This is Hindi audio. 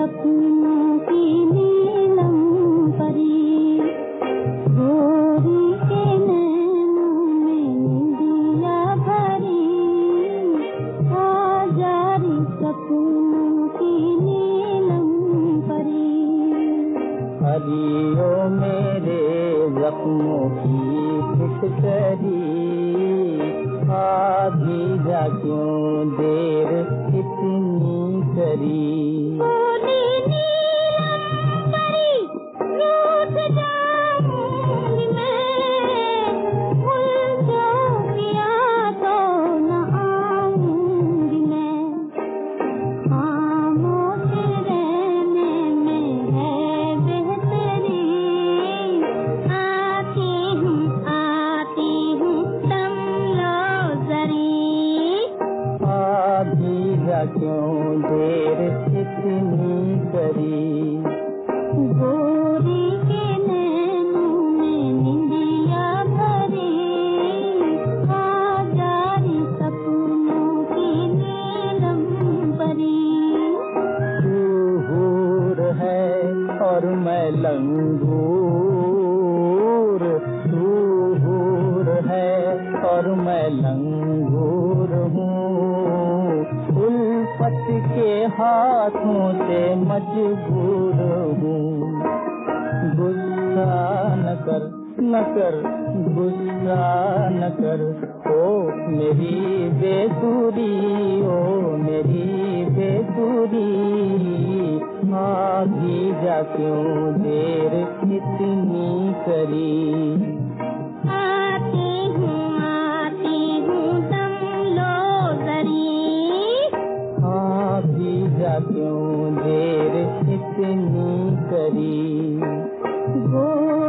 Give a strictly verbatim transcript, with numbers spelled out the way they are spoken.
सपनों की नीलम परी, गोरी के नैनों में निंदिया भरी, आजारी सपनों की नीलम परी। हरियो मेरे जख्मों की फिटकरी, आधी जा क्यों देर इतनी करी। बोली नीलम परी, रूठ जाऊंगी मैं, भूल जो किया तो न आऊंगी मैं। खामोश रहने में है बेहतरी, आती हूँ आती हूँ दम लो जरी। आधी जा क्यों देर इतनी करी। गोरी के नैनों में निंदिया भरी, आजारी सपनों की नीलम परी। तू हूर है और मैं लंगूर, तू हूर है और मैं लंगूर हूँ, उल्फत के हाथों से मजबूर हूँ। गुस्सा न कर न कर गुस्सा न कर, ओ मेरी बेसुरी, ओ मेरी बेसुरी। आधी जा क्यों देर इतनी करी। आती हूँ आती हूँ दम लो जरी। आधी जा क्यों देर इतनी करी। गो